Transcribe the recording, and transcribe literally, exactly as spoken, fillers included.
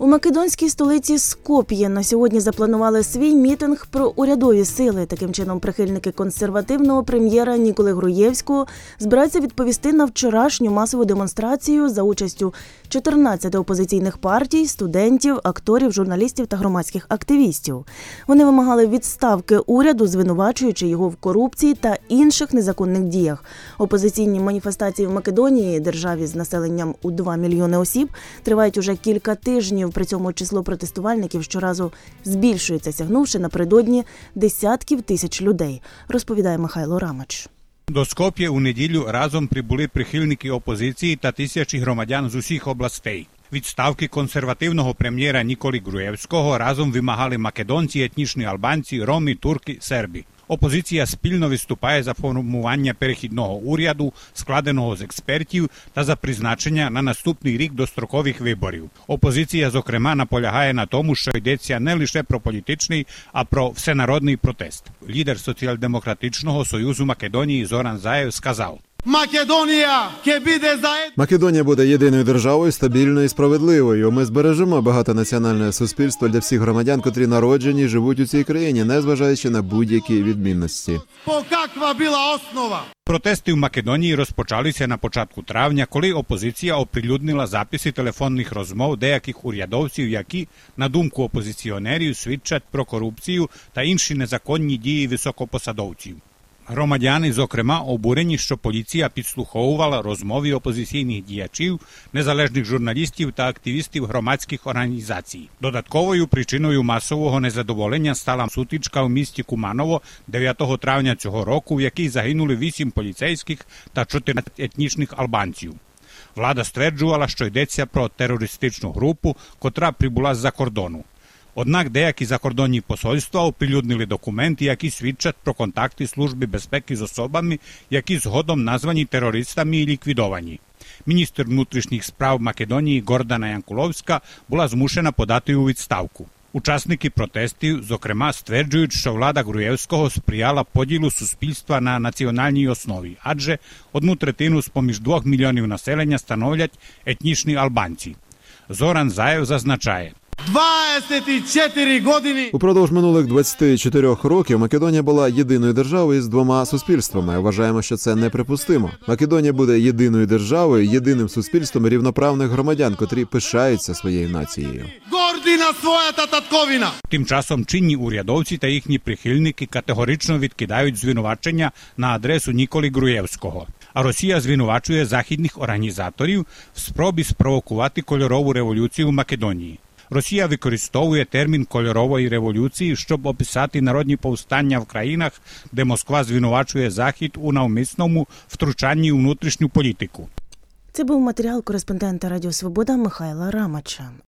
У македонській столиці Скоп'є на сьогодні запланували свій мітинг про урядові сили. Таким чином, прихильники консервативного прем'єра Ніколи Груєвського збираються відповісти на вчорашню масову демонстрацію за участю чотирнадцяти опозиційних партій, студентів, акторів, журналістів та громадських активістів. Вони вимагали відставки уряду, звинувачуючи його в корупції та інших незаконних діях. Опозиційні маніфестації в Македонії, державі з населенням у два мільйони осіб, тривають уже кілька тижнів. При цьому число протестувальників щоразу збільшується, сягнувши напередодні десятків тисяч людей, розповідає Михайло Рамач. До Скоп'є у неділю разом прибули прихильники опозиції та тисячі громадян з усіх областей. Відставки консервативного прем'єра Ніколи Груєвського разом вимагали македонці, етнічні албанці, роми, турки, серби. Опозиція спільно виступає за формування перехідного уряду, складеного з експертів, та за призначення на наступний рік дострокових виборів. Опозиція, зокрема, наполягає на тому, що йдеться не лише про політичний, а про всенародний протест. Лідер Соціал-демократичного союзу Македонії Зоран Заєв сказав: Македонія буде єдиною державою, стабільною і справедливою. Ми збережемо багатонаціональне суспільство для всіх громадян, котрі народжені і живуть у цій країні, незважаючи на будь-які відмінності. Протести в Македонії розпочалися на початку травня, коли опозиція оприлюднила записи телефонних розмов деяких урядовців, які, на думку опозиціонерів, свідчать про корупцію та інші незаконні дії високопосадовців. Громадяни, зокрема, обурені, що поліція підслуховувала розмови опозиційних діячів, незалежних журналістів та активістів громадських організацій. Додатковою причиною масового незадоволення стала сутичка в місті Куманово дев'ятого травня цього року, в якій загинули вісім поліцейських та чотирнадцять етнічних албанців. Влада стверджувала, що йдеться про терористичну групу, котра прибула з-за кордону. Однак деякі закордонні посольства оприлюднили документи, які свідчать про контакти Служби безпеки з особами, які згодом названі терористами і ліквідовані. Міністр внутрішніх справ Македонії Гордана Янкуловська була змушена подати у відставку. Учасники протестів, зокрема, стверджують, що влада Груєвського сприяла поділу суспільства на національній основі, адже одну третину з-поміж двох мільйонів населення становлять етнічні албанці. Зоран Заєв зазначає: Упродовж минулих двадцяти чотирьох років Македонія була єдиною державою з двома суспільствами. Вважаємо, що це неприпустимо. Македонія буде єдиною державою, єдиним суспільством рівноправних громадян, котрі пишаються своєю нацією. Тим часом чинні урядовці та їхні прихильники категорично відкидають звинувачення на адресу Ніколи Груєвського. А Росія звинувачує західних організаторів в спробі спровокувати кольорову революцію в Македонії. Росія використовує термін «кольорової революції», щоб описати народні повстання в країнах, де Москва звинувачує Захід у навмисному втручанні у внутрішню політику. Це був матеріал кореспондента Радіо Свобода Михайла Рамача.